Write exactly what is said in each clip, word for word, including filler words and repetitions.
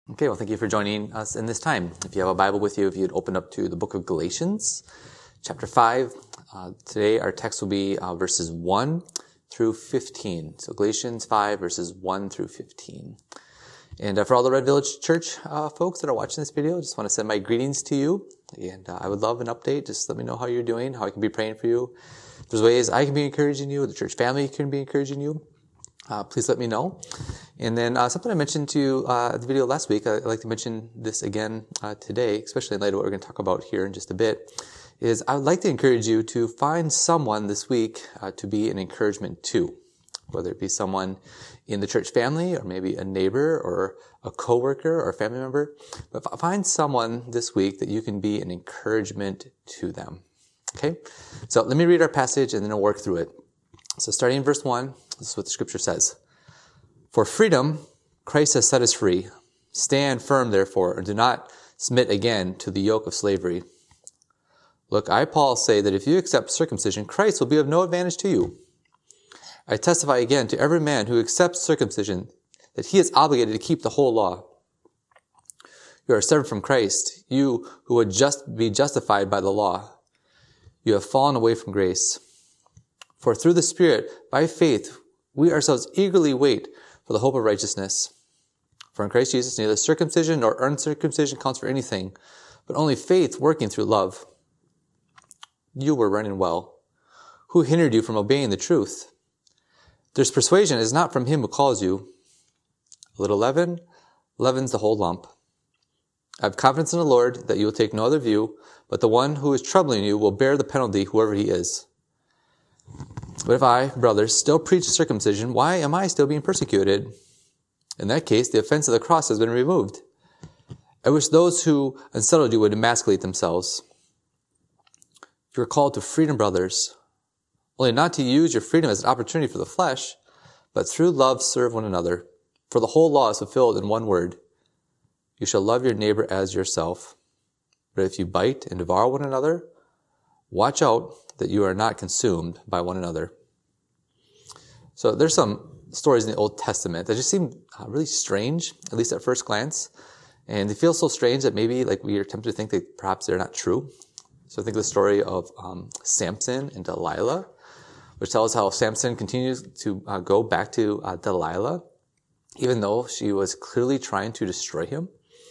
Okay, well, thank you for joining us in this time. If you have a Bible with you, if you'd open up to the book of Galatians, chapter five. Uh, today our text will be uh, verses one through fifteen. So Galatians five, verses one through fifteen. And uh, for all the Red Village Church uh, folks that are watching this video, I just want to send my greetings to you. And uh, I would love an update. Just let me know how you're doing, how I can be praying for you. If there's ways I can be encouraging you, the church family can be encouraging you, uh, please let me know. And then uh, something I mentioned to you uh, the video last week, I'd like to mention this again uh, today, especially in light of what we're going to talk about here in just a bit, is I would like to encourage you to find someone this week uh, to be an encouragement to, whether it be someone in the church family or maybe a neighbor or a coworker or a family member. But find someone this week that you can be an encouragement to them. Okay? So let me read our passage and then I'll work through it. So starting in verse one, this is what the scripture says. For freedom, Christ has set us free. Stand firm, therefore, and do not submit again to the yoke of slavery. Look, I, Paul, say that if you accept circumcision, Christ will be of no advantage to you. I testify again to every man who accepts circumcision that he is obligated to keep the whole law. You are severed from Christ, you who would just be justified by the law. You have fallen away from grace. For through the Spirit, by faith, we ourselves eagerly wait for the hope of righteousness. For in Christ Jesus, neither circumcision nor uncircumcision counts for anything, but only faith working through love. You were running well. Who hindered you from obeying the truth? This persuasion is not from him who calls you. A little leaven leavens the whole lump. I have confidence in the Lord that you will take no other view, but the one who is troubling you will bear the penalty, whoever he is. But if I, brothers, still preach circumcision, why am I still being persecuted? In that case, the offense of the cross has been removed. I wish those who unsettled you would emasculate themselves. You are called to freedom, brothers, only not to use your freedom as an opportunity for the flesh, but through love serve one another. For the whole law is fulfilled in one word. You shall love your neighbor as yourself. But if you bite and devour one another, watch out that you are not consumed by one another. So there's some stories in the Old Testament that just seem uh, really strange, at least at first glance. And they feel so strange that maybe like we are tempted to think that perhaps they're not true. So I think the story of um, Samson and Delilah, which tells how Samson continues to uh, go back to uh, Delilah, even though she was clearly trying to destroy him.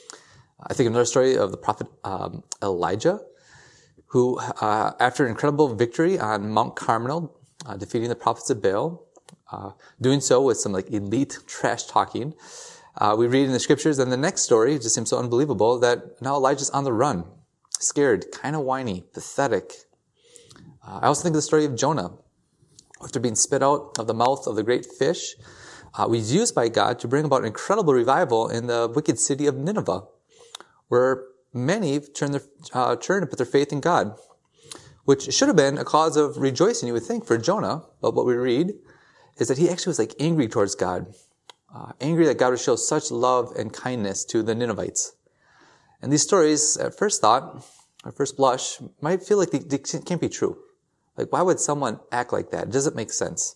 I think another story of the prophet um, Elijah, who, uh, after an incredible victory on Mount Carmel, uh, defeating the prophets of Baal, uh, doing so with some like elite trash talking, uh, we read in the scriptures, and the next story just seems so unbelievable that now Elijah's on the run, scared, kind of whiny, pathetic. Uh, I also think of the story of Jonah. After being spit out of the mouth of the great fish, uh, was used by God to bring about an incredible revival in the wicked city of Nineveh, where many turned their, uh, turned and put their faith in God, which should have been a cause of rejoicing, you would think, for Jonah. But what we read is that he actually was like angry towards God, uh, angry that God would show such love and kindness to the Ninevites. And these stories, at first thought, at first blush, might feel like they, they can't be true. Like, why would someone act like that? It doesn't make sense.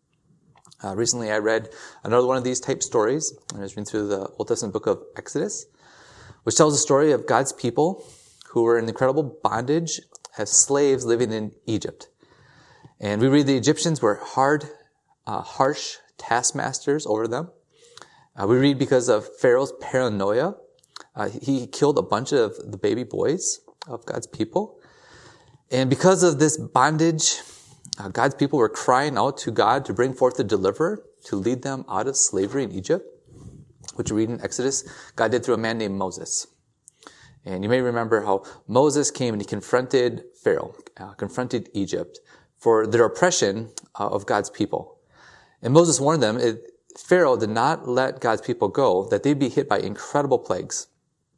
Uh, recently, I read another one of these type stories, and I was reading through the Old Testament book of Exodus, which tells the story of God's people who were in incredible bondage as slaves living in Egypt. And we read the Egyptians were hard, uh, harsh taskmasters over them. Uh, we read because of Pharaoh's paranoia, uh, he killed a bunch of the baby boys of God's people. And because of this bondage, uh, God's people were crying out to God to bring forth a deliverer to lead them out of slavery in Egypt, which we read in Exodus, God did through a man named Moses. And you may remember how Moses came and he confronted Pharaoh, uh, confronted Egypt for their oppression uh, of God's people. And Moses warned them, if Pharaoh did not let God's people go, that they'd be hit by incredible plagues.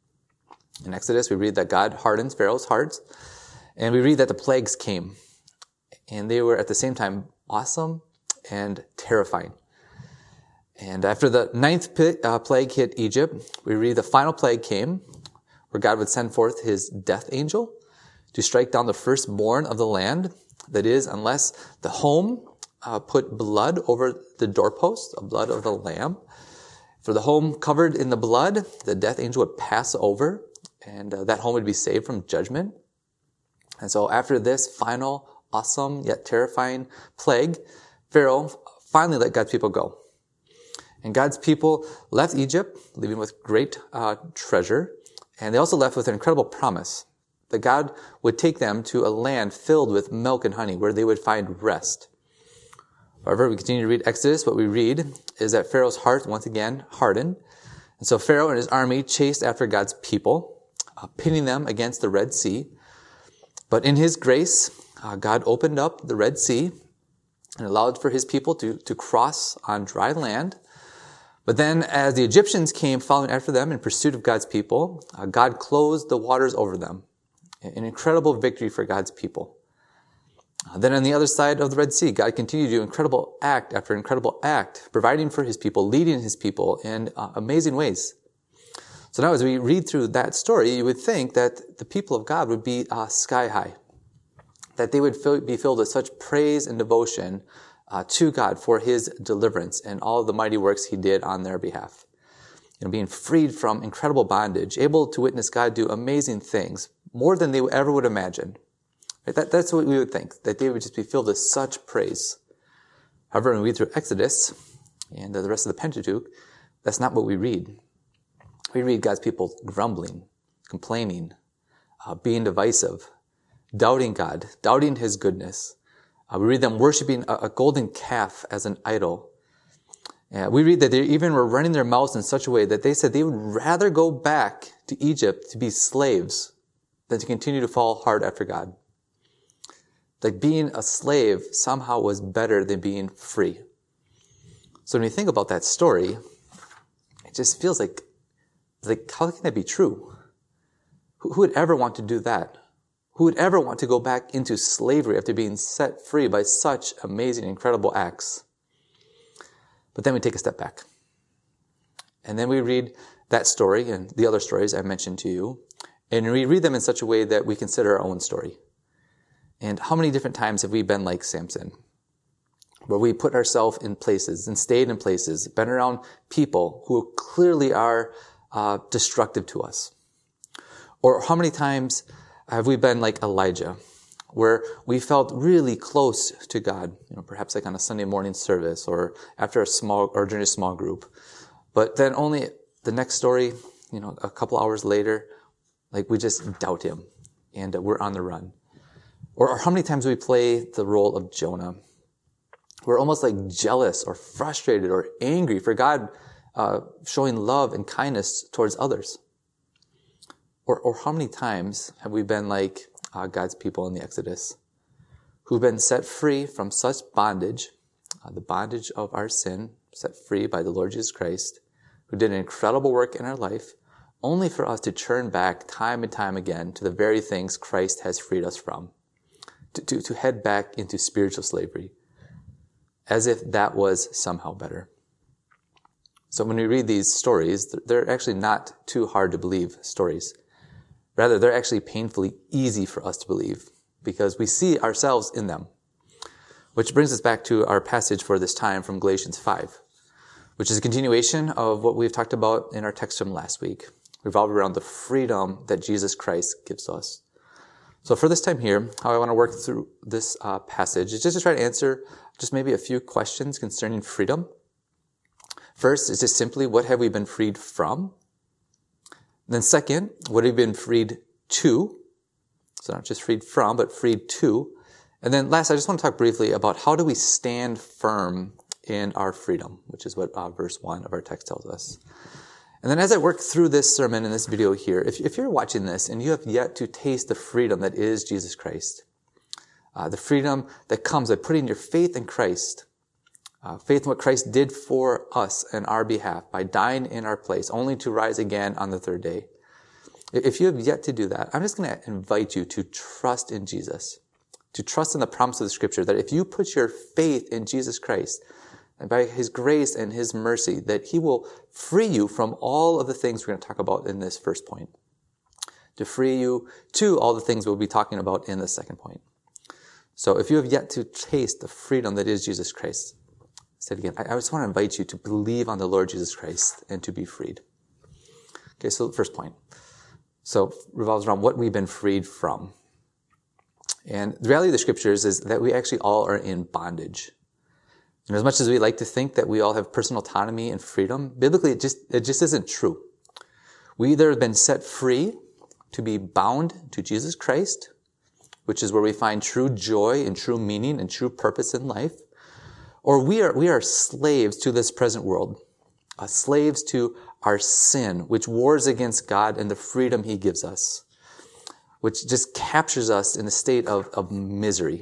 In Exodus, we read that God hardens Pharaoh's heart, and we read that the plagues came. And they were at the same time awesome and terrifying. And after the ninth plague hit Egypt, we read the final plague came, where God would send forth his death angel to strike down the firstborn of the land. That is, unless the home uh, put blood over the doorpost, the blood of the lamb. If For the home covered in the blood, the death angel would pass over, and uh, that home would be saved from judgment. And so after this final, awesome, yet terrifying plague, Pharaoh finally let God's people go. And God's people left Egypt, leaving with great uh, treasure, and they also left with an incredible promise that God would take them to a land filled with milk and honey, where they would find rest. However, we continue to read Exodus. What we read is that Pharaoh's heart once again hardened. And so Pharaoh and his army chased after God's people, uh, pinning them against the Red Sea. But in his grace, uh, God opened up the Red Sea and allowed for his people to, to cross on dry land. But then as the Egyptians came following after them in pursuit of God's people, uh, God closed the waters over them. An incredible victory for God's people. Uh, then on the other side of the Red Sea, God continued to do incredible act after incredible act, providing for his people, leading his people in uh, amazing ways. So now as we read through that story, you would think that the people of God would be uh, sky high, that they would fill, be filled with such praise and devotion uh, to God for his deliverance and all of the mighty works he did on their behalf. You know, being freed from incredible bondage, able to witness God do amazing things, more than they ever would imagine. Right? That, that's what we would think, that they would just be filled with such praise. However, when we read through Exodus and the rest of the Pentateuch, that's not what we read. We read God's people grumbling, complaining, uh, being divisive, doubting God, doubting his goodness. Uh, we read them worshiping a, a golden calf as an idol. Uh, we read that they even were running their mouths in such a way that they said they would rather go back to Egypt to be slaves than to continue to fall hard after God. Like being a slave somehow was better than being free. So when you think about that story, it just feels like, like how can that be true? Who, who would ever want to do that? Who would ever want to go back into slavery after being set free by such amazing, incredible acts? But then we take a step back. And then we read that story and the other stories I mentioned to you, and we read them in such a way that we consider our own story. And how many different times have we been like Samson, where we put ourselves in places and stayed in places, been around people who clearly are uh, destructive to us? Or how many times have we been like Elijah, where we felt really close to God, you know, perhaps like on a Sunday morning service or after a small or during a small group, but then only the next story, you know, a couple hours later, like we just doubt him and uh, we're on the run. Or, or how many times we play the role of Jonah. We're almost like jealous or frustrated or angry for God uh, showing love and kindness towards others. Or, or how many times have we been like uh, God's people in the Exodus, who've been set free from such bondage, uh, the bondage of our sin, set free by the Lord Jesus Christ, who did an incredible work in our life, only for us to turn back time and time again to the very things Christ has freed us from, to, to, to head back into spiritual slavery, as if that was somehow better. So when we read these stories, they're actually not too hard to believe stories. Rather, they're actually painfully easy for us to believe because we see ourselves in them. Which brings us back to our passage for this time from Galatians five, which is a continuation of what we've talked about in our text from last week, revolved around the freedom that Jesus Christ gives us. So for this time here, how I want to work through this uh, passage is just to try to answer just maybe a few questions concerning freedom. First is just simply, what have we been freed from? And then second, what have we been freed to? So not just freed from, but freed to. And then last, I just want to talk briefly about how do we stand firm in our freedom, which is what uh, verse one of our text tells us. And then as I work through this sermon in this video here, if, if you're watching this and you have yet to taste the freedom that is Jesus Christ, uh, the freedom that comes by putting your faith in Christ, Uh, faith in what Christ did for us in our behalf by dying in our place, only to rise again on the third day. If you have yet to do that, I'm just going to invite you to trust in Jesus, to trust in the promise of the Scripture that if you put your faith in Jesus Christ, and by His grace and His mercy, that He will free you from all of the things we're going to talk about in this first point, to free you to all the things we'll be talking about in the second point. So if you have yet to taste the freedom that is Jesus Christ, say it again. I, I just want to invite you to believe on the Lord Jesus Christ and to be freed. Okay, so first point. So revolves around what we've been freed from. And the reality of the scriptures is that we actually all are in bondage. And as much as we like to think that we all have personal autonomy and freedom, biblically it just, it just isn't true. We either have been set free to be bound to Jesus Christ, which is where we find true joy and true meaning and true purpose in life, or we are, we are slaves to this present world, uh, slaves to our sin, which wars against God and the freedom he gives us, which just captures us in a state of, of misery.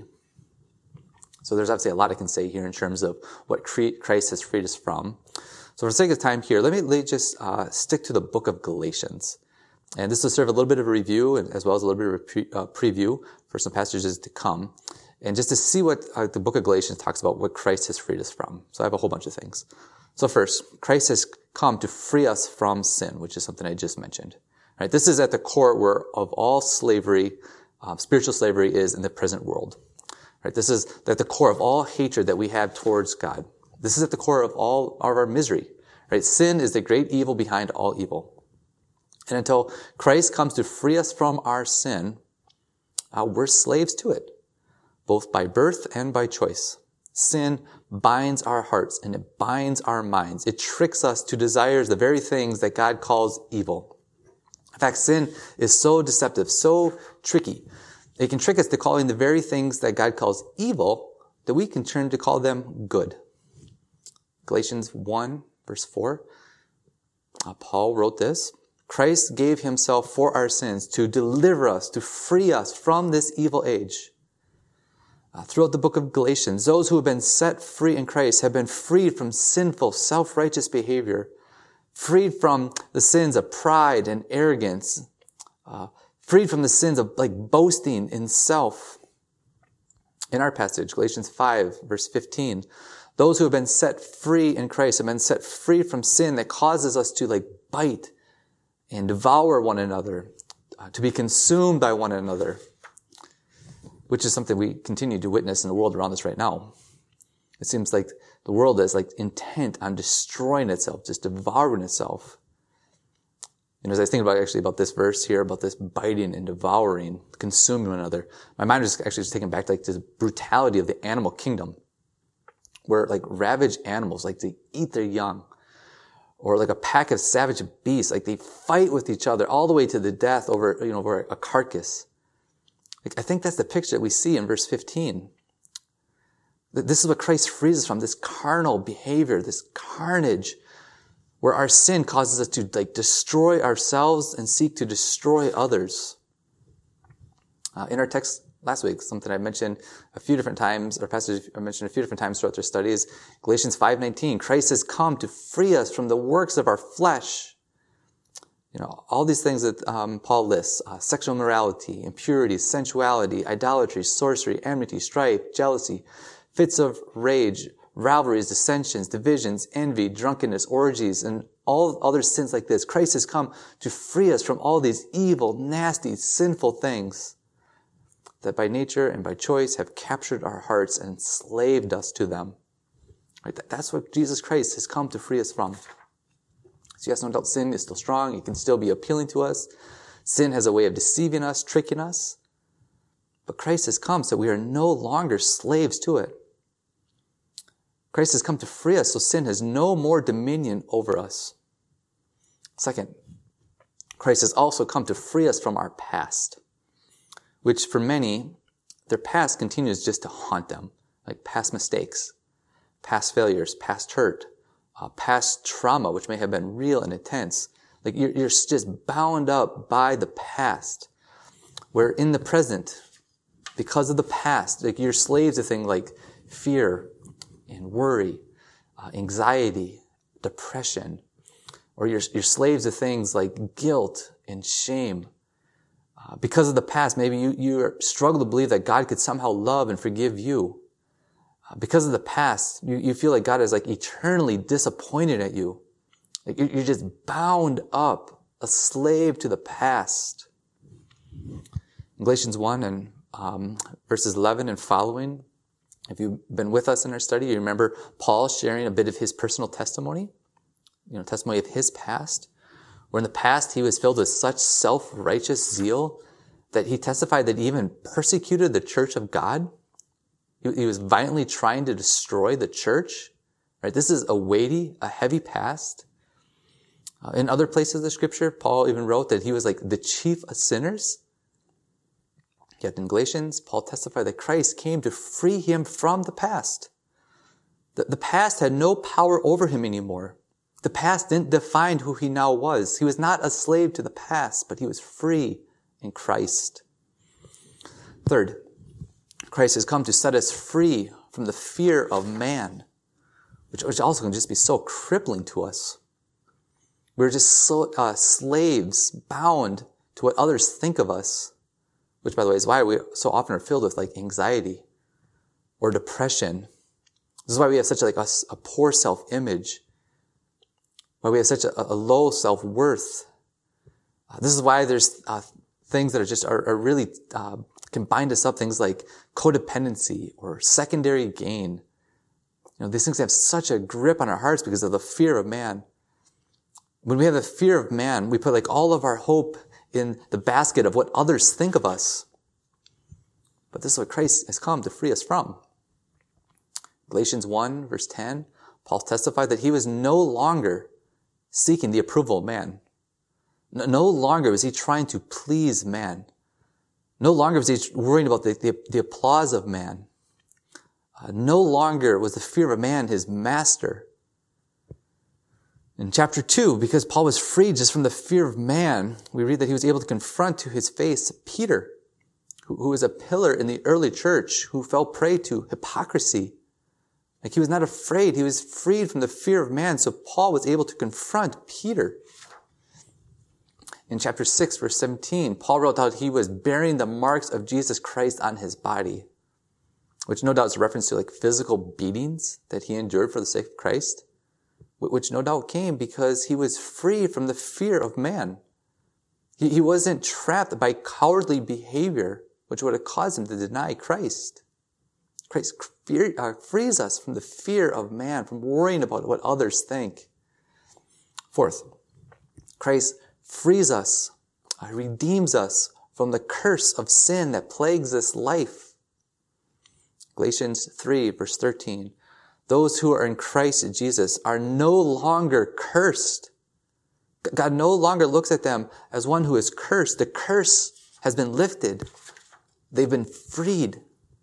So there's obviously a lot I can say here in terms of what Christ has freed us from. So for the sake of time here, let me, let me just uh, stick to the book of Galatians. And this will serve a little bit of a review and as well as a little bit of a pre, uh, preview for some passages to come. And just to see what uh, the book of Galatians talks about, what Christ has freed us from. So I have a whole bunch of things. So first, Christ has come to free us from sin, which is something I just mentioned. Right? This is at the core where of all slavery, uh, spiritual slavery is in the present world. Right? This is at the core of all hatred that we have towards God. This is at the core of all of our misery. Right? Sin is the great evil behind all evil. And until Christ comes to free us from our sin, uh, we're slaves to it, both by birth and by choice. Sin binds our hearts and it binds our minds. It tricks us to desires the very things that God calls evil. In fact, sin is so deceptive, so tricky. It can trick us to calling the very things that God calls evil that we can turn to call them good. Galatians one, verse four, uh, Paul wrote this, Christ gave himself for our sins to deliver us, to free us from this evil age. Uh, throughout the book of Galatians, those who have been set free in Christ have been freed from sinful, self-righteous behavior, freed from the sins of pride and arrogance, uh, freed from the sins of like boasting in self. In our passage, Galatians five, verse fifteen, those who have been set free in Christ have been set free from sin that causes us to like bite and devour one another, uh, to be consumed by one another, which is something we continue to witness in the world around us right now. It seems like the world is like intent on destroying itself, just devouring itself. And as I think about actually about this verse here, about this biting and devouring, consuming one another, my mind was actually just taken back to like this brutality of the animal kingdom, where like ravaged animals, like they eat their young, or like a pack of savage beasts, like they fight with each other all the way to the death over, you know, over a carcass. Like, I think that's the picture that we see in verse fifteen. This is what Christ frees us from, this carnal behavior, this carnage, where our sin causes us to like destroy ourselves and seek to destroy others. Uh, in our text last week, something I mentioned a few different times, or passage I mentioned a few different times throughout our studies, Galatians five nineteen, Christ has come to free us from the works of our flesh. You know, all these things that um, Paul lists, uh, sexual immorality, impurity, sensuality, idolatry, sorcery, enmity, strife, jealousy, fits of rage, rivalries, dissensions, divisions, envy, drunkenness, orgies, and all other sins like this. Christ has come to free us from all these evil, nasty, sinful things that by nature and by choice have captured our hearts and enslaved us to them. Right? That's what Jesus Christ has come to free us from. So yes, no doubt sin is still strong. It can still be appealing to us. Sin has a way of deceiving us, tricking us. But Christ has come so we are no longer slaves to it. Christ has come to free us so sin has no more dominion over us. Second, Christ has also come to free us from our past, which for many, their past continues just to haunt them, like past mistakes, past failures, past hurt, uh, past trauma, which may have been real and intense. Like you're, you're just bound up by the past, where in the present, because of the past, like you're slaves to things like fear and worry, uh, anxiety, depression, or you're, you're slaves to things like guilt and shame. Uh, because of the past, maybe you, you struggle to believe that God could somehow love and forgive you. Uh, because of the past, you, you feel like God is like eternally disappointed at you. Like you're, you're just bound up, a slave to the past. In Galatians one and um, verses eleven and following, If you've been with us in our study, you remember Paul sharing a bit of his personal testimony, you know, testimony of his past, where in the past he was filled with such self-righteous zeal that he testified that he even persecuted the church of God. He, he was violently trying to destroy the church. Right? This is a weighty, a heavy past. Uh, in other places of the scripture, Paul even wrote that he was like the chief of sinners. Yet in Galatians, Paul testified that Christ came to free him from the past. The, the past had no power over him anymore. The past didn't define who he now was. He was not a slave to the past, but he was free in Christ. Third, Christ has come to set us free from the fear of man, which, which also can just be so crippling to us. We're just so, uh, slaves bound to what others think of us, which, by the way, is why we so often are filled with like anxiety or depression. This is why we have such like a, a poor self-image, why we have such a, a low self-worth. Uh, this is why there's uh, things that are just are, are really uh, can bind us up. Things like codependency or secondary gain. You know, these things have such a grip on our hearts because of the fear of man. When we have the fear of man, we put like all of our hope in the basket of what others think of us. But this is what Christ has come to free us from. Galatians one, verse ten, Paul testified that he was no longer seeking the approval of man. No longer was he trying to please man. No longer was he worrying about the, the, the applause of man. Uh, no longer was the fear of man his master. In chapter two, because Paul was freed just from the fear of man, we read that he was able to confront to his face Peter, who, who was a pillar in the early church, who fell prey to hypocrisy. Like he was not afraid. He was freed from the fear of man. So Paul was able to confront Peter. In chapter six, verse seventeen, Paul wrote out he was bearing the marks of Jesus Christ on his body, which no doubt is a reference to like physical beatings that he endured for the sake of Christ, which no doubt came because he was free from the fear of man. He, he wasn't trapped by cowardly behavior, which would have caused him to deny Christ. Christ fear, uh, frees us from the fear of man, from worrying about what others think. Fourth, Christ frees us, uh, redeems us from the curse of sin that plagues this life. Galatians three, verse thirteen. Those who are in Christ Jesus are no longer cursed. God no longer looks at them as one who is cursed. The curse has been lifted. They've been freed.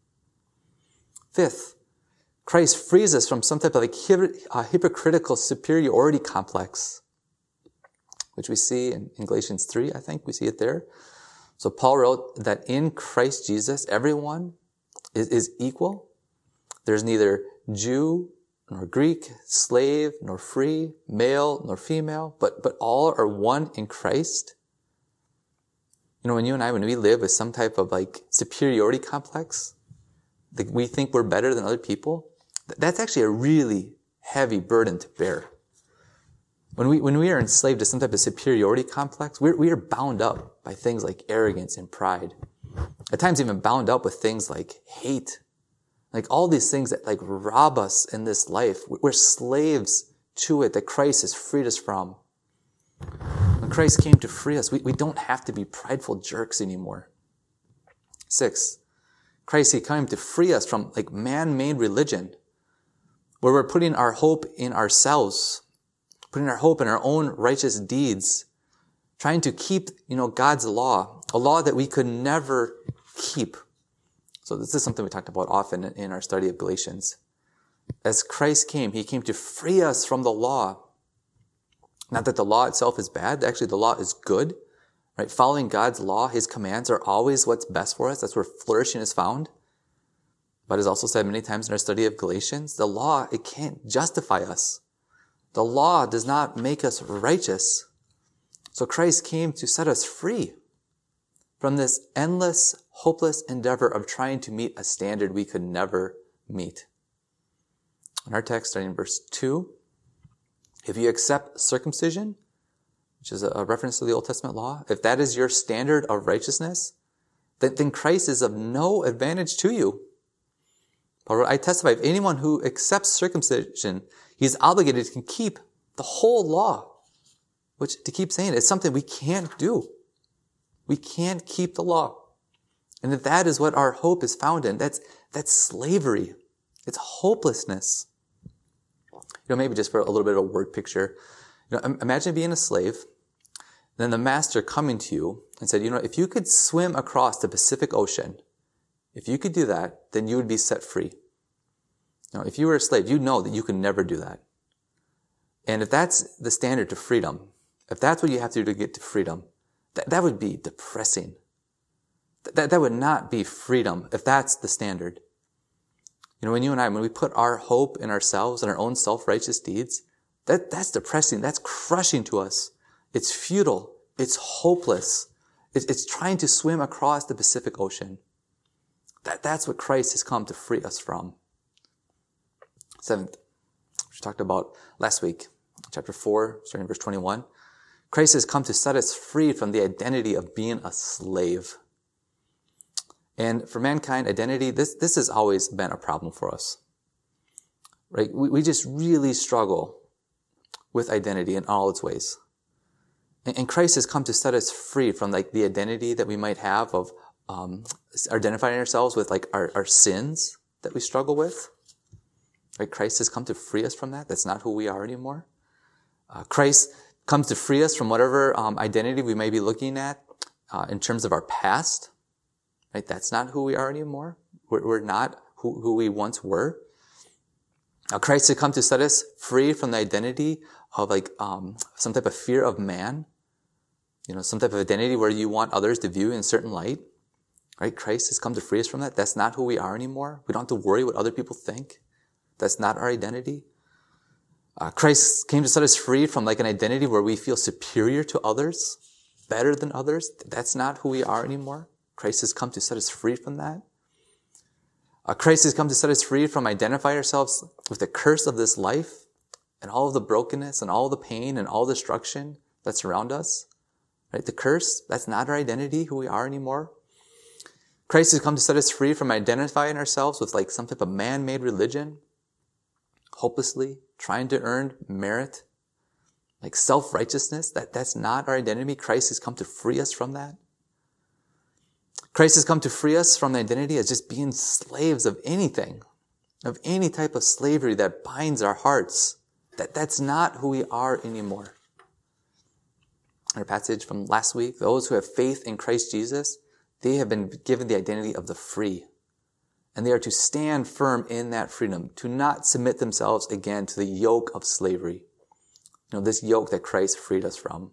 Fifth, Christ frees us from some type of like a hypocritical superiority complex, which we see in, in Galatians three, I think we see it there. So Paul wrote that in Christ Jesus, everyone is, is equal. There's neither Jew nor Greek, slave nor free, male nor female, but, but all are one in Christ. You know, when you and I, when we live with some type of like superiority complex, like we think we're better than other people, that's actually a really heavy burden to bear. When we, when we are enslaved to some type of superiority complex, we're, we are bound up by things like arrogance and pride. At times even bound up with things like hate. Like all these things that like rob us in this life. We're slaves to it that Christ has freed us from. When Christ came to free us, we, we don't have to be prideful jerks anymore. Six, Christ, he came to free us from like man-made religion, where we're putting our hope in ourselves, putting our hope in our own righteous deeds, trying to keep, you know, God's law, a law that we could never keep. So this is something we talked about often in our study of Galatians. As Christ came, he came to free us from the law. Not that the law itself is bad. Actually, the law is good. Right? Following God's law, his commands are always what's best for us. That's where flourishing is found. But as also said many times in our study of Galatians, the law, it can't justify us. The law does not make us righteous. So Christ came to set us free from this endless, hopeless endeavor of trying to meet a standard we could never meet. In our text, starting in verse two, if you accept circumcision, which is a reference to the Old Testament law, if that is your standard of righteousness, then, then Christ is of no advantage to you. Paul wrote, I testify, if anyone who accepts circumcision, he's obligated to keep the whole law. Which, to keep saying it, is something we can't do. We can't keep the law. And if that is what our hope is found in, that's, that's slavery. It's hopelessness. You know, maybe just for a little bit of a word picture. You know, imagine being a slave, then the master coming to you and said, you know, if you could swim across the Pacific Ocean, if you could do that, then you would be set free. You know, if you were a slave, you know that you could never do that. And if that's the standard to freedom, if that's what you have to do to get to freedom, that, that would be depressing. That, that would not be freedom if that's the standard. You know, when you and I, when we put our hope in ourselves and our own self-righteous deeds, that, that's depressing. That's crushing to us. It's futile. It's hopeless. It's, it's trying to swim across the Pacific Ocean. That, that's what Christ has come to free us from. Seventh, which we talked about last week, chapter four, starting in verse twenty-one. Christ has come to set us free from the identity of being a slave. And for mankind, identity, this, this has always been a problem for us. Right? We, we just really struggle with identity in all its ways. And, and Christ has come to set us free from like the identity that we might have of um, identifying ourselves with like our, our sins that we struggle with. Right? Christ has come to free us from that. That's not who we are anymore. Uh, Christ comes to free us from whatever um, identity we may be looking at uh, in terms of our past. Right? That's not who we are anymore. We're, we're not who, who we once were. Uh, Christ has come to set us free from the identity of like um, some type of fear of man. You know, some type of identity where you want others to view in a certain light. Right? Christ has come to free us from that. That's not who we are anymore. We don't have to worry what other people think. That's not our identity. Uh, Christ came to set us free from like an identity where we feel superior to others, better than others. That's not who we are anymore. Christ has come to set us free from that. Uh, Christ has come to set us free from identifying ourselves with the curse of this life and all of the brokenness and all the pain and all the destruction that's around us. Right? The curse, that's not our identity, who we are anymore. Christ has come to set us free from identifying ourselves with like some type of man-made religion, hopelessly trying to earn merit, like self-righteousness. That, that's not our identity. Christ has come to free us from that. Christ has come to free us from the identity as just being slaves of anything, of any type of slavery that binds our hearts. That, that's not who we are anymore. Our passage from last week, those who have faith in Christ Jesus, they have been given the identity of the free. And they are to stand firm in that freedom, to not submit themselves again to the yoke of slavery. You know, this yoke that Christ freed us from.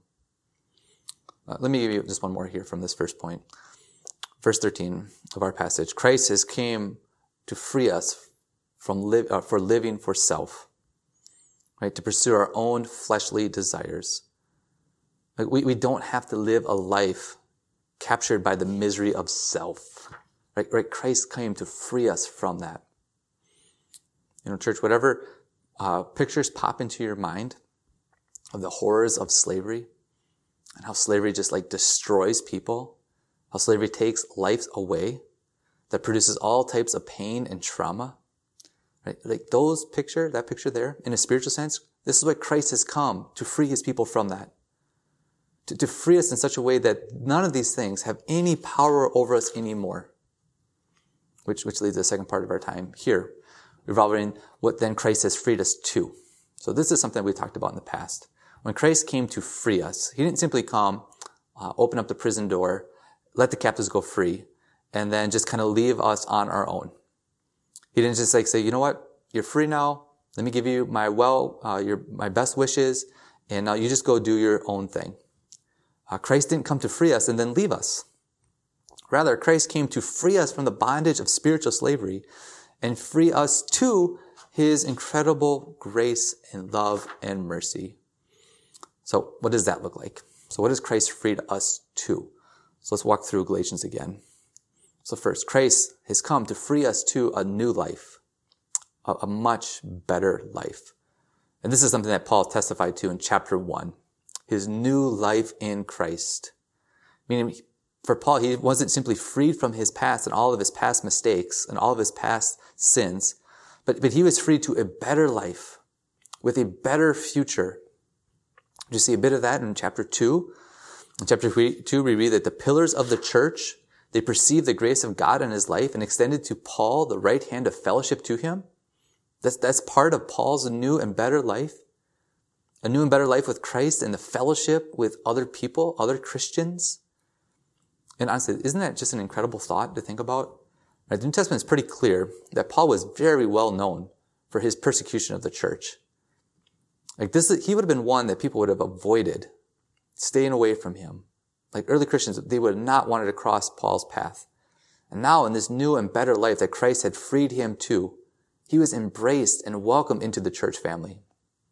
Uh, let me give you just one more here from this first point. Verse thirteen of our passage. Christ has came to free us from li- uh, for living for self. Right? To pursue our own fleshly desires. Like we, we don't have to live a life captured by the misery of self. Right, right. Christ came to free us from that. You know, church, whatever uh, pictures pop into your mind of the horrors of slavery and how slavery just like destroys people, how slavery takes lives away, that produces all types of pain and trauma. Right, like those picture, that picture there, in a spiritual sense, this is what Christ has come to free his people from that. To, to free us in such a way that none of these things have any power over us anymore. Which, which leads to the second part of our time here, revolving what then Christ has freed us to. So this is something we talked about in the past. When Christ came to free us, he didn't simply come, uh, open up the prison door, let the captives go free, and then just kind of leave us on our own. He didn't just like say, you know what, you're free now. Let me give you my well, uh, your my best wishes, and now you just go do your own thing. Uh, Christ didn't come to free us and then leave us. Rather, Christ came to free us from the bondage of spiritual slavery and free us to his incredible grace and love and mercy. So what does that look like? So what has Christ freed us to? So let's walk through Galatians again. So first, Christ has come to free us to a new life, a, a much better life. And this is something that Paul testified to in chapter one, his new life in Christ. Meaning, For Paul, he wasn't simply freed from his past and all of his past mistakes and all of his past sins, but, but he was freed to a better life with a better future. You see a bit of that in chapter two. In chapter two, we read that the pillars of the church, they perceived the grace of God in his life and extended to Paul the right hand of fellowship to him. That's, that's part of Paul's new and better life. A new and better life with Christ and the fellowship with other people, other Christians. And honestly, isn't that just an incredible thought to think about? Right, the New Testament is pretty clear that Paul was very well known for his persecution of the church. Like this, he would have been one that people would have avoided, staying away from him. Like early Christians, they would have not wanted to cross Paul's path. And now in this new and better life that Christ had freed him to, he was embraced and welcomed into the church family.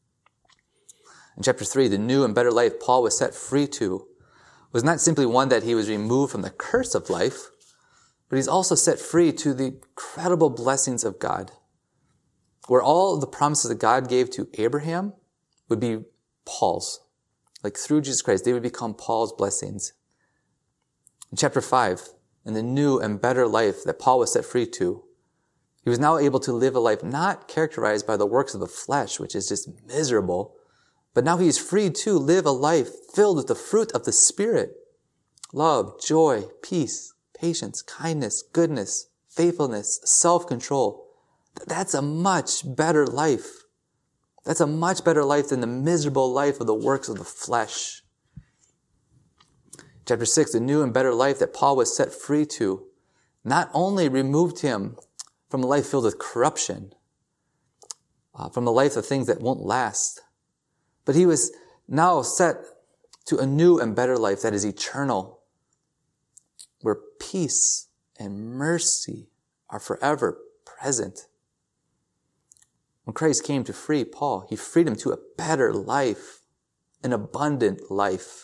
In chapter three, the new and better life Paul was set free to was not simply one that he was removed from the curse of life, but he's also set free to the incredible blessings of God, where all the promises that God gave to Abraham would be Paul's. Like through Jesus Christ, they would become Paul's blessings. In chapter five, in the new and better life that Paul was set free to, he was now able to live a life not characterized by the works of the flesh, which is just miserable, but now he's free to live a life filled with the fruit of the Spirit. Love, joy, peace, patience, kindness, goodness, faithfulness, self-control. That's a much better life. That's a much better life than the miserable life of the works of the flesh. Chapter six, the new and better life that Paul was set free to, not only removed him from a life filled with corruption, uh, from a life of things that won't last, but he was now set to a new and better life that is eternal, where peace and mercy are forever present. When Christ came to free Paul, he freed him to a better life, an abundant life.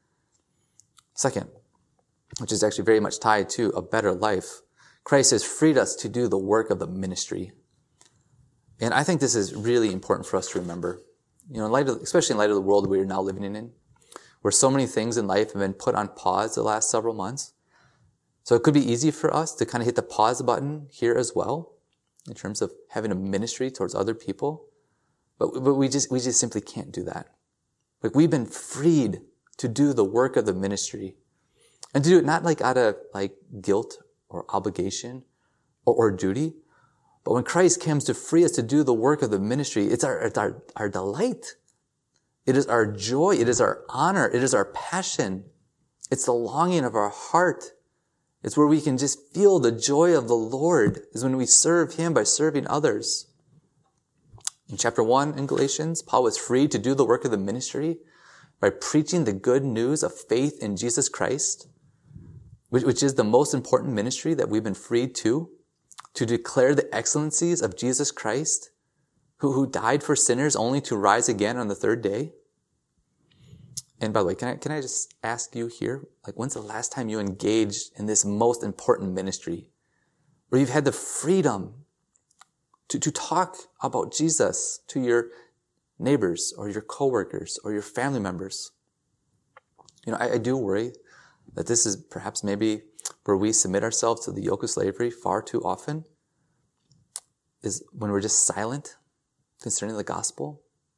Second, which is actually very much tied to a better life, Christ has freed us to do the work of the ministry. And I think this is really important for us to remember. You know, in light of, especially in light of the world we are now living in, where so many things in life have been put on pause the last several months. So it could be easy for us to kind of hit the pause button here as well, in terms of having a ministry towards other people. But, but we just, we just simply can't do that. Like we've been freed to do the work of the ministry, and to do it not like out of like guilt or obligation or, or duty, but when Christ comes to free us to do the work of the ministry, it's our, it's our, our delight. It is our joy. It is our honor. It is our passion. It's the longing of our heart. It's where we can just feel the joy of the Lord, is when we serve him by serving others. In chapter one in Galatians, Paul was free to do the work of the ministry by preaching the good news of faith in Jesus Christ, which, which is the most important ministry that we've been freed to. To declare the excellencies of Jesus Christ, who, who died for sinners only to rise again on the third day. And by the way, can I, can I just ask you here, like when's the last time you engaged in this most important ministry, where you've had the freedom to, to talk about Jesus to your neighbors or your coworkers or your family members? You know, I, I do worry that this is perhaps maybe where we submit ourselves to the yoke of slavery far too often, is when we're just silent concerning the gospel.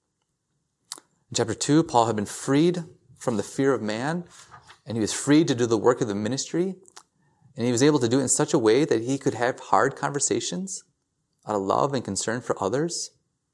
In chapter two, Paul had been freed from the fear of man, and he was free to do the work of the ministry, and he was able to do it in such a way that he could have hard conversations out of love and concern for others.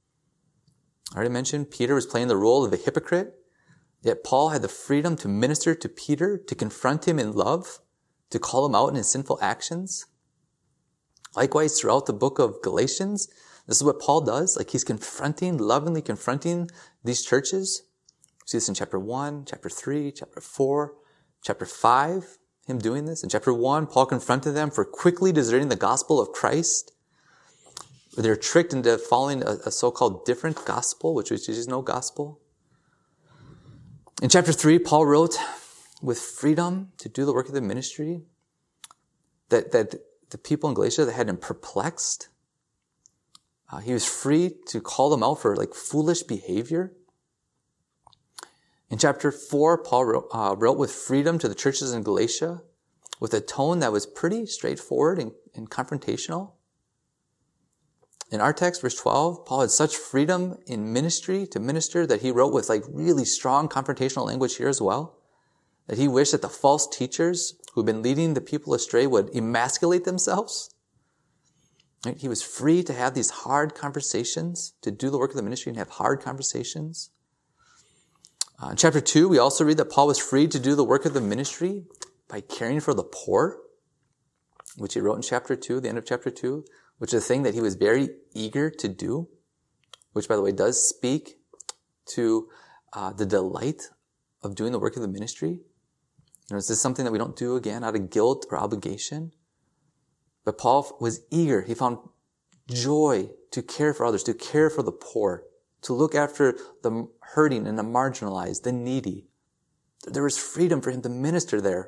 I already mentioned Peter was playing the role of a hypocrite, yet Paul had the freedom to minister to Peter, to confront him in love, to call him out in his sinful actions. Likewise, throughout the book of Galatians, this is what Paul does. Like he's confronting, lovingly confronting these churches. You see this in chapter one, chapter three, chapter four, chapter five, him doing this. In chapter one, Paul confronted them for quickly deserting the gospel of Christ. They're tricked into following a, a so-called different gospel, which is no gospel. In chapter three, Paul wrote, with freedom to do the work of the ministry, that, that the people in Galatia that had him perplexed, uh, he was free to call them out for like foolish behavior. In chapter four, Paul wrote, uh, wrote with freedom to the churches in Galatia, with a tone that was pretty straightforward and, and confrontational. In our text, verse twelve, Paul had such freedom in ministry to minister that he wrote with like really strong confrontational language here as well, that he wished that the false teachers who've been leading the people astray would emasculate themselves. Right? He was free to have these hard conversations, to do the work of the ministry and have hard conversations. Uh, in chapter two, we also read that Paul was free to do the work of the ministry by caring for the poor, which he wrote in chapter two, the end of chapter two, which is a thing that he was very eager to do, which, by the way, does speak to uh, the delight of doing the work of the ministry. You know, is this something that we don't do, again, out of guilt or obligation? But Paul was eager. He found joy to care for others, to care for the poor, to look after the hurting and the marginalized, the needy. There was freedom for him to minister there.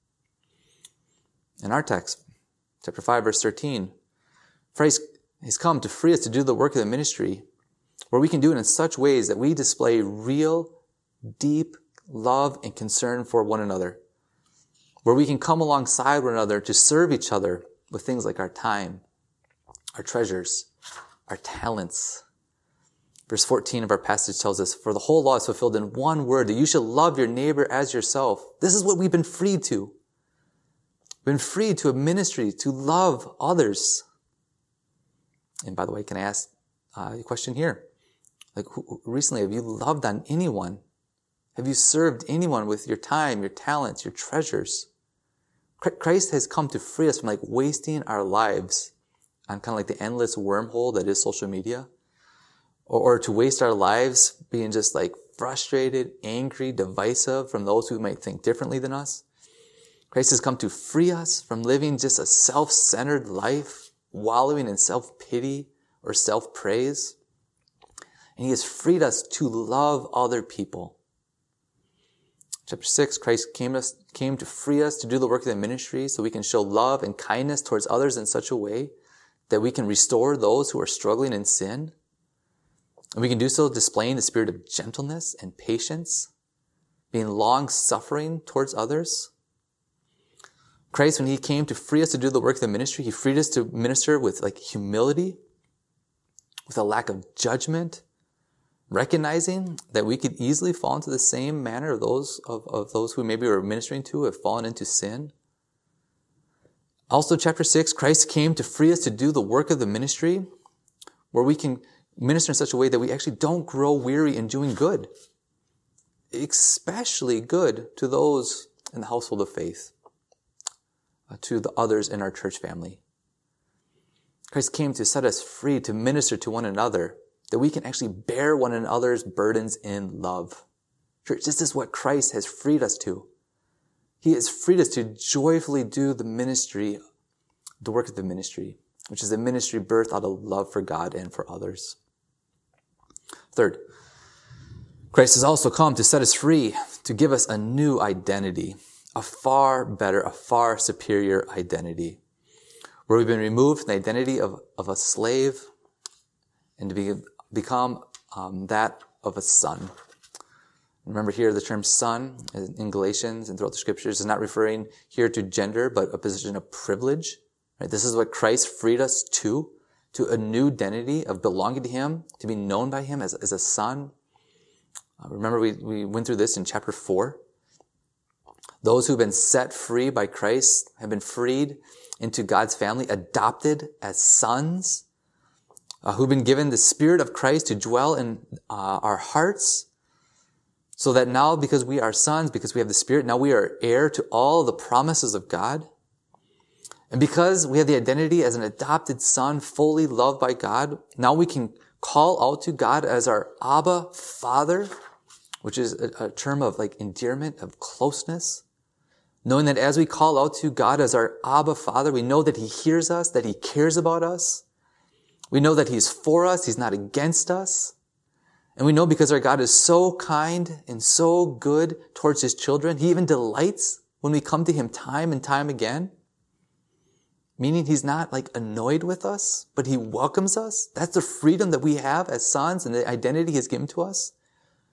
In our text, chapter five, verse thirteen, Christ has come to free us to do the work of the ministry, where we can do it in such ways that we display real, deep love and concern for one another, where we can come alongside one another to serve each other with things like our time, our treasures, our talents. Verse fourteen of our passage tells us, for the whole law is fulfilled in one word, that you shall love your neighbor as yourself. This is what we've been freed to. We've been freed to a ministry, to love others. And by the way, can I ask uh, a question here? Like, who, recently, have you loved on anyone? Have you served anyone with your time, your talents, your treasures? Christ has come to free us from like wasting our lives on kind of like the endless wormhole that is social media, or, or to waste our lives being just like frustrated, angry, divisive from those who might think differently than us. Christ has come to free us from living just a self-centered life, wallowing in self-pity or self-praise. And he has freed us to love other people. Chapter six, Christ came, us, came to free us to do the work of the ministry so we can show love and kindness towards others in such a way that we can restore those who are struggling in sin. And we can do so displaying the spirit of gentleness and patience, being long-suffering towards others. Christ, when he came to free us to do the work of the ministry, he freed us to minister with like humility, with a lack of judgment, recognizing that we could easily fall into the same manner of those of, of those who maybe we're ministering to have fallen into sin. Also, chapter six, Christ came to free us to do the work of the ministry, where we can minister in such a way that we actually don't grow weary in doing good, especially good to those in the household of faith, uh, to the others in our church family. Christ came to set us free to minister to one another, that we can actually bear one another's burdens in love. Church, this is what Christ has freed us to. He has freed us to joyfully do the ministry, the work of the ministry, which is a ministry birthed out of love for God and for others. Third, Christ has also come to set us free, to give us a new identity, a far better, a far superior identity, where we've been removed from the identity of, of a slave and to be, become um, that of a son. Remember here, the term son in Galatians and throughout the scriptures is not referring here to gender, but a position of privilege. Right? This is what Christ freed us to, to a new identity of belonging to him, to be known by him as, as a son. Uh, remember, we, we went through this in chapter four. Those who've been set free by Christ have been freed into God's family, adopted as sons, uh, who've been given the Spirit of Christ to dwell in uh, our hearts, so that now, because we are sons, because we have the Spirit, now we are heir to all the promises of God. And because we have the identity as an adopted son, fully loved by God, now we can call out to God as our Abba Father, which is a, a term of like endearment, of closeness. Knowing that as we call out to God as our Abba Father, we know that he hears us, that he cares about us. We know that he's for us, he's not against us. And we know because our God is so kind and so good towards his children, he even delights when we come to him time and time again. Meaning he's not like annoyed with us, but he welcomes us. That's the freedom that we have as sons and the identity he has given to us.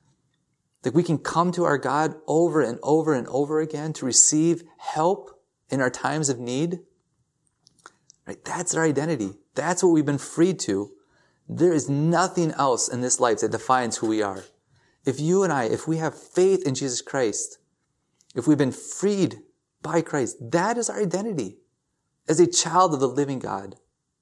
That we can come to our God over and over and over again to receive help in our times of need. Right? That's our identity. That's what we've been freed to. There is nothing else in this life that defines who we are. If you and I, if we have faith in Jesus Christ, if we've been freed by Christ, that is our identity as a child of the living God.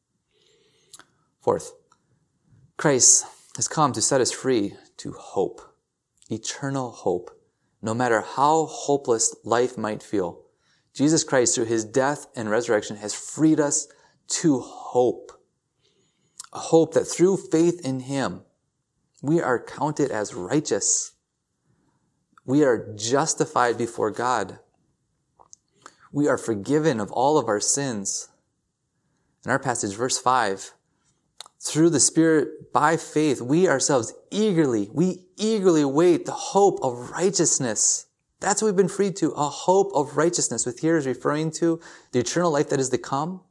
Fourth, Christ has come to set us free to hope, eternal hope, no matter how hopeless life might feel. Jesus Christ, through his death and resurrection, has freed us to hope. A hope that through faith in him, we are counted as righteous. We are justified before God. We are forgiven of all of our sins. In our passage, verse five, through the Spirit, by faith, we ourselves eagerly, we eagerly wait the hope of righteousness. That's what we've been freed to, a hope of righteousness, which here is referring to the eternal life that is to come,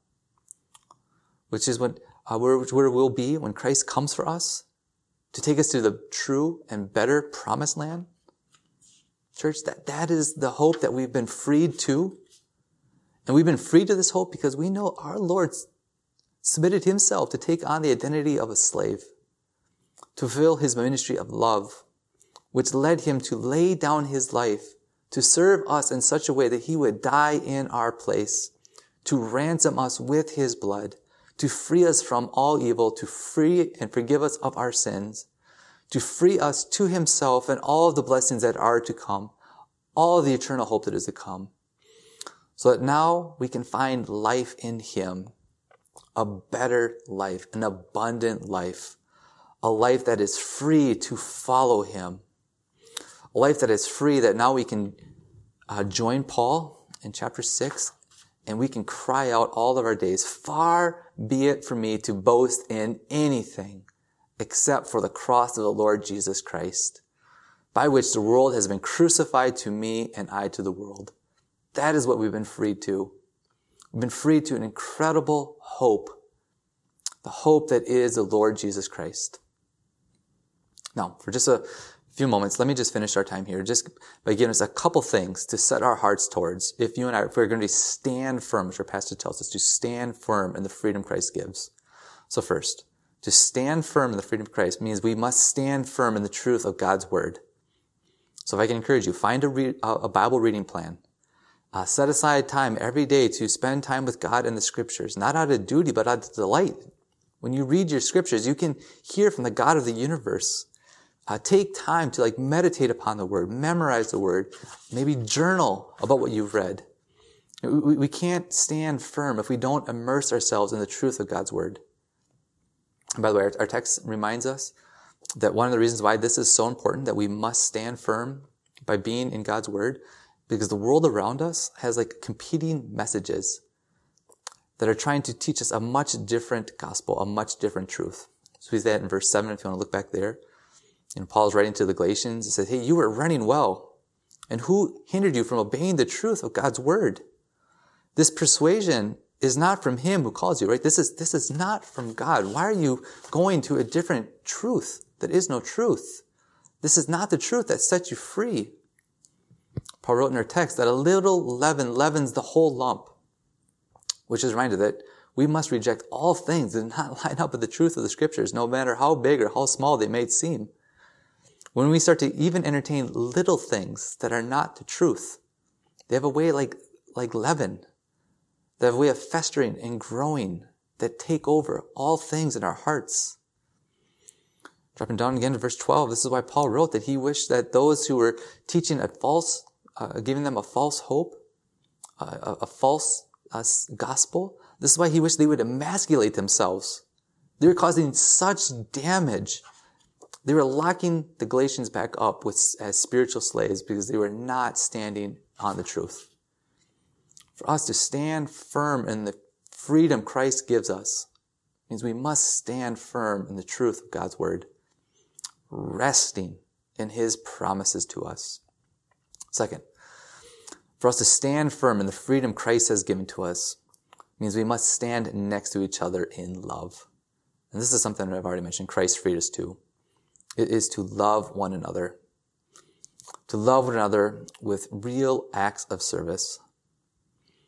which is what, uh, where, where we'll be when Christ comes for us to take us to the true and better promised land. Church, that, that is the hope that we've been freed to. And we've been freed to this hope because we know our Lord submitted himself to take on the identity of a slave, to fulfill his ministry of love, which led him to lay down his life, to serve us in such a way that he would die in our place, to ransom us with his blood, to free us from all evil, to free and forgive us of our sins, to free us to himself and all of the blessings that are to come, all of the eternal hope that is to come, so that now we can find life in him, a better life, an abundant life, a life that is free to follow him, a life that is free that now we can uh, join Paul in chapter six, and we can cry out all of our days, far be it from me to boast in anything except for the cross of the Lord Jesus Christ, by which the world has been crucified to me and I to the world. That is what we've been freed to. We've been freed to an incredible hope, the hope that is the Lord Jesus Christ. Now, for just a few moments, let me just finish our time here, just by giving us a couple things to set our hearts towards. If you and I, if we're going to stand firm, which our pastor tells us, to stand firm in the freedom Christ gives. So first, to stand firm in the freedom of Christ means we must stand firm in the truth of God's word. So if I can encourage you, find a, re- a Bible reading plan. Uh, set aside time every day to spend time with God and the scriptures, not out of duty, but out of delight. When you read your scriptures, you can hear from the God of the universe. Uh, take time to like meditate upon the word, memorize the word, maybe journal about what you've read. We, we can't stand firm if we don't immerse ourselves in the truth of God's word. And by the way, our, our text reminds us that one of the reasons why this is so important, that we must stand firm by being in God's word, because the world around us has like competing messages that are trying to teach us a much different gospel, a much different truth. So we see that in verse seven, if you want to look back there. And Paul's writing to the Galatians, he says, hey, you were running well. And who hindered you from obeying the truth of God's word? This persuasion is not from him who calls you, right? This is, this is not from God. Why are you going to a different truth that is no truth? This is not the truth that sets you free. Paul wrote in our text that a little leaven leavens the whole lump, which is a reminder that we must reject all things that do not line up with the truth of the scriptures, no matter how big or how small they may seem. When we start to even entertain little things that are not the truth, they have a way like, like leaven. They have a way of festering and growing that take over all things in our hearts. Dropping down again to verse twelve, this is why Paul wrote that he wished that those who were teaching a false, uh, giving them a false hope, uh, a, a false uh, gospel, this is why he wished they would emasculate themselves. They were causing such damage. They were locking the Galatians back up with, as spiritual slaves because they were not standing on the truth. For us to stand firm in the freedom Christ gives us means we must stand firm in the truth of God's word, resting in his promises to us. Second, for us to stand firm in the freedom Christ has given to us means we must stand next to each other in love. And this is something I've already mentioned Christ freed us to. It is to love one another. To love one another with real acts of service.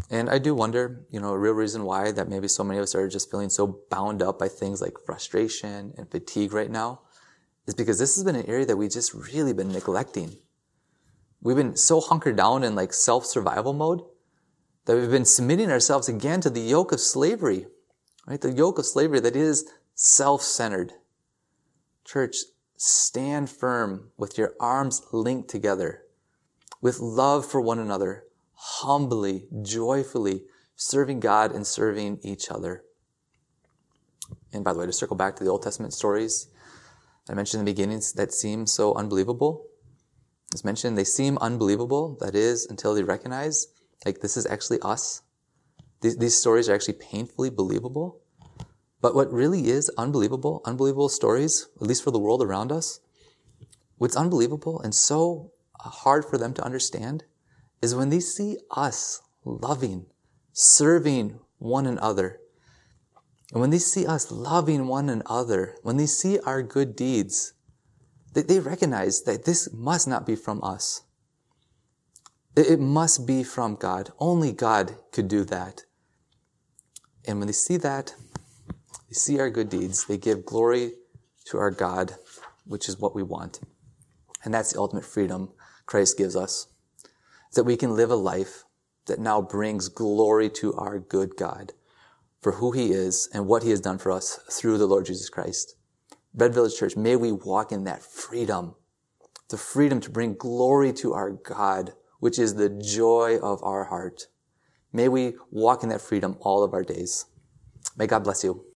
And I do wonder, you know, a real reason why that maybe so many of us are just feeling so bound up by things like frustration and fatigue right now is because this has been an area that we just really been neglecting. We've been so hunkered down in like self-survival mode that we've been submitting ourselves again to the yoke of slavery, right? The yoke of slavery that is self-centered. Church, stand firm with your arms linked together, with love for one another, humbly, joyfully serving God and serving each other. And by the way, to circle back to the Old Testament stories I mentioned in the beginnings that seem so unbelievable. As mentioned, they seem unbelievable, that is, until they recognize, like, this is actually us. These, these stories are actually painfully believable. But what really is unbelievable, unbelievable stories, at least for the world around us, what's unbelievable and so hard for them to understand is when they see us loving, serving one another. And when they see us loving one another, when they see our good deeds, they, they recognize that this must not be from us. It, it must be from God. Only God could do that. And when they see that, they see our good deeds, they give glory to our God, which is what we want. And that's the ultimate freedom Christ gives us. That we can live a life that now brings glory to our good God for who he is and what he has done for us through the Lord Jesus Christ. Red Village Church, may we walk in that freedom, the freedom to bring glory to our God, which is the joy of our heart. May we walk in that freedom all of our days. May God bless you.